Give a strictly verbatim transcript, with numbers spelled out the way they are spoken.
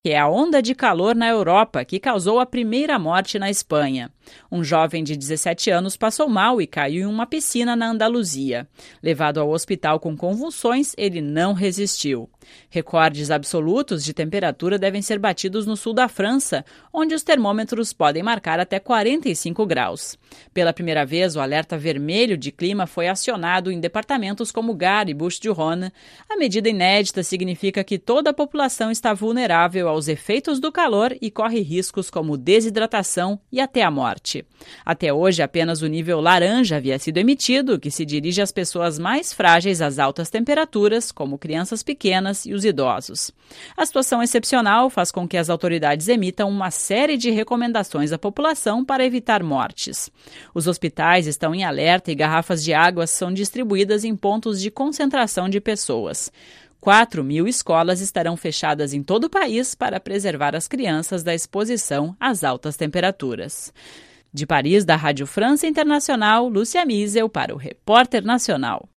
que é a onda de calor na Europa, que causou a primeira morte na Espanha. Um jovem de dezessete anos passou mal e caiu em uma piscina na Andaluzia. Levado ao hospital com convulsões, ele não resistiu. Recordes absolutos de temperatura devem ser batidos no sul da França, onde os termômetros podem marcar até quarenta e cinco graus. Pela primeira vez, o alerta vermelho de clima foi acionado em departamentos como Gard e Bouches-du-Rhône. A medida inédita significa que toda a população está vulnerável aos efeitos do calor e corre riscos como desidratação e até a morte. Até hoje, apenas o nível laranja havia sido emitido, que se dirige às pessoas mais frágeis às altas temperaturas, como crianças pequenas e os idosos. A situação excepcional faz com que as autoridades emitam uma série de recomendações à população para evitar mortes. Os hospitais estão em alerta e garrafas de água são distribuídas em pontos de concentração de pessoas. quatro mil escolas estarão fechadas em todo o país para preservar as crianças da exposição às altas temperaturas. De Paris, da Rádio França Internacional, Lúcia Miesel para o Repórter Nacional.